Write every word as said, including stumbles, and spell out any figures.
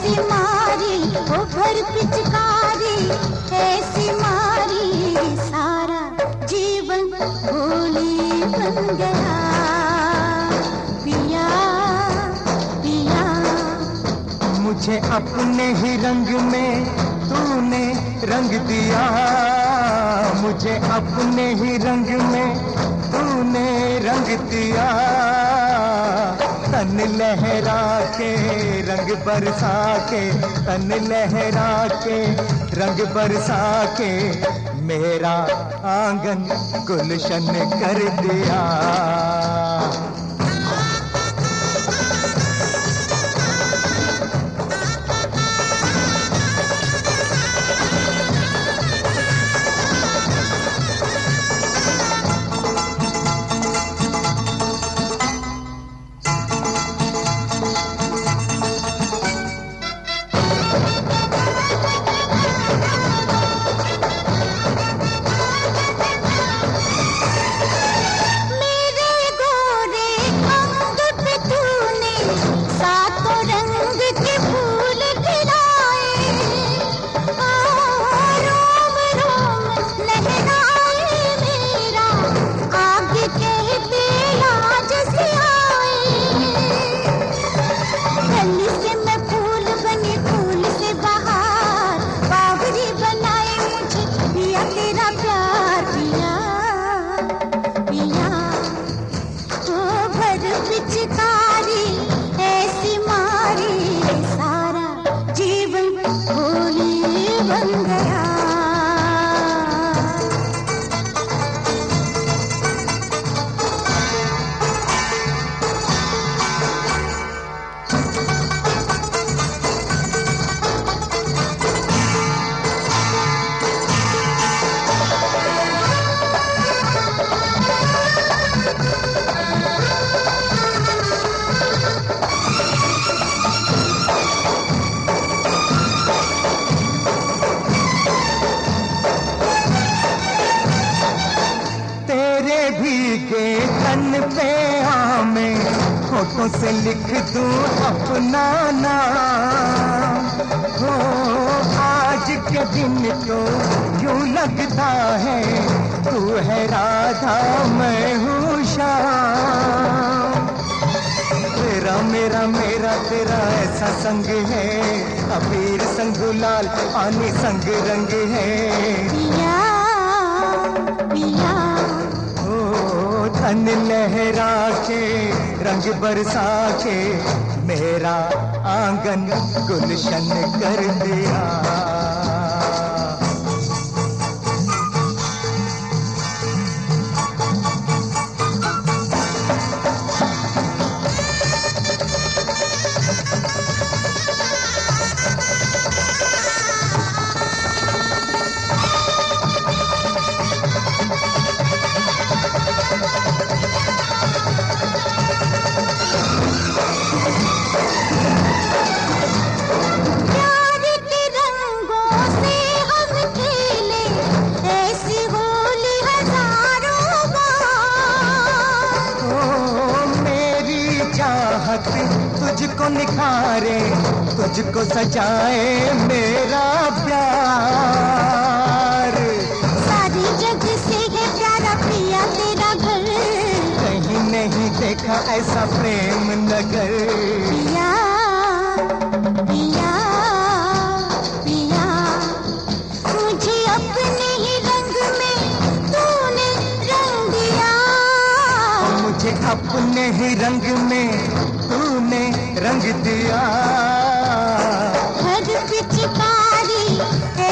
ऐसी मारी वो भर पिचकारी, ऐसी मारी सारा जीवन होली बन गया। पिया पिया मुझे अपने ही रंग में तूने रंग दिया, मुझे अपने ही रंग में तूने रंग दिया। तन लहरा के रंग बरसा के, तन लहरा के रंग बरसा के मेरा आंगन गुलशन कर दिया। भीगे तन पे आमे होठों से लिख दूं अपना नाम। हो आज के दिन तो यूं लगता है तू है राधा मैं हूँ श्याम। तेरा मेरा मेरा तेरा ऐसा संग है, अबीर संग गुलाल पानी संग रंग है। पिया पिया तन लहरा के रंग बरसा के मेरा आंगन गुलशन कर दिया। तुझको निखारे तुझको सजाए मेरा प्यार। सारी जग से है प्यारा पिया तेरा घर, कहीं नहीं देखा ऐसा प्रेम नगर। पिया पिया पिया मुझे अपने ही रंग में तूने रंग दिया, मुझे अपने ही रंग में रंग दिया। हर पिचकारी